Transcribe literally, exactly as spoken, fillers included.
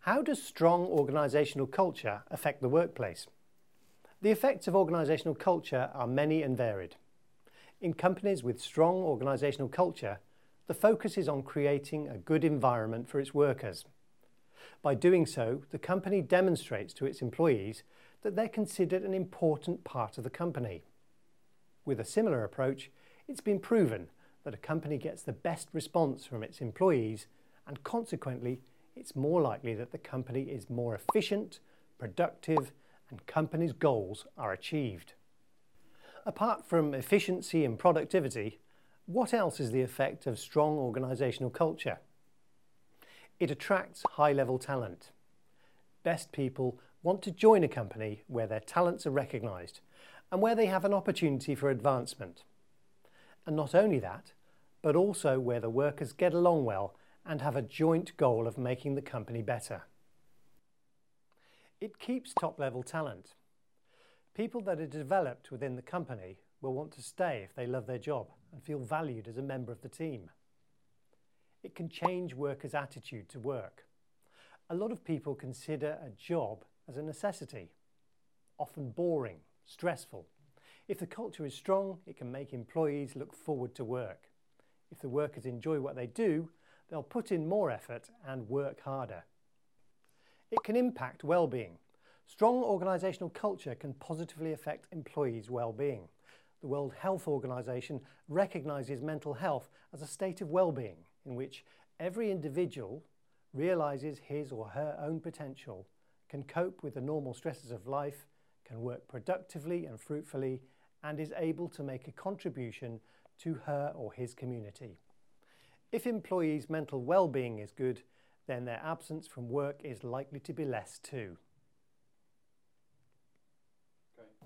How does strong organisational culture affect the workplace? The effects of organisational culture are many and varied. In companies with strong organisational culture, the focus is on creating a good environment for its workers. By doing so, the company demonstrates to its employees that they're considered an important part of the company. With a similar approach, it's been proven that a company gets the best response from its employees, and consequently, it's more likely that the company is more efficient, productive, and company's goals are achieved. Apart from efficiency and productivity, what else is the effect of strong organisational culture? It attracts high-level talent. Best people want to join a company where their talents are recognised and where they have an opportunity for advancement. And not only that, but also where the workers get along well and have a joint goal of making the company better. It keeps top-level talent. People that are developed within the company will want to stay if they love their job and feel valued as a member of the team. It can change workers' attitude to work. A lot of people consider a job as a necessity, often boring, stressful. If the culture is strong, it can make employees look forward to work. If the workers enjoy what they do, they'll put in more effort and work harder. It can impact well-being. Strong organisational culture can positively affect employees' well-being. The World Health Organization recognises mental health as a state of well-being in which every individual realises his or her own potential, can cope with the normal stresses of life, can work productively and fruitfully, and is able to make a contribution to her or his community. If employees' mental well-being is good, then their absence from work is likely to be less too.